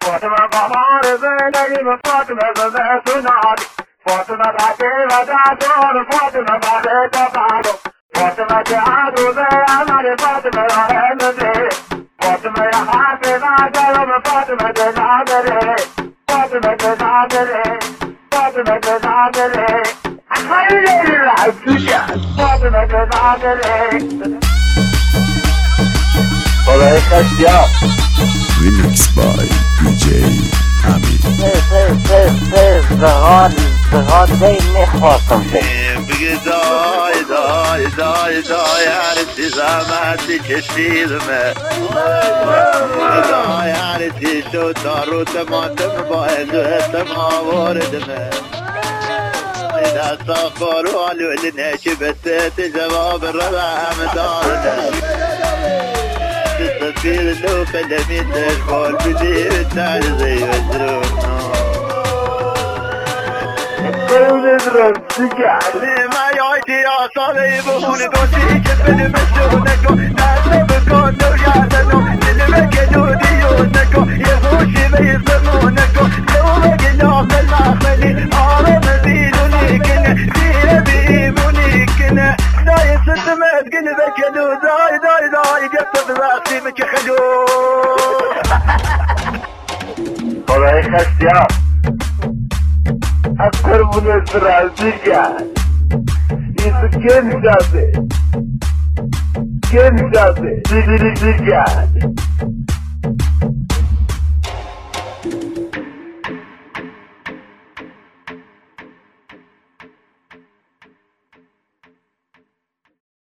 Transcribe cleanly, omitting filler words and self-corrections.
فاطمه قمر زندگی به فاطمه زنده سنانی فاطمه بچه و دادون فاطمه بچه تفادو فاطمه که عروضه عمل فاطمه را هنده فاطمه یا حافظ عجلم فاطمه که نادره فاطمه که نادره فاطمه که نادره خیلی رعبیه فاطمه که نادره خدای خشیار Remix by DJ Amir. زغال نخواستم بگی دای هرسی زحمتی کشیدمه دای هرسی شد داروت ماتم باید و اتم آوردمه دستا خورو علولی نشی بسیت جواب ربهم دارده تصفیر لو فلمی تشبال بدیر ترزی وزرون ما يعطي عصاري بهون قوتي كبد مسونكو ناسا بكونو يعتنو للمكدو ديونكو يغوشي بيزمونكو لو بقنا في المعخلي عرم بيدوني كنا دينا بيموني كنا داي ستمت قلبك يدو داي قصد راسي مكخلو خدای خشیار اکثر بودت رازی کرد ایسو کن جاده دیگه کرد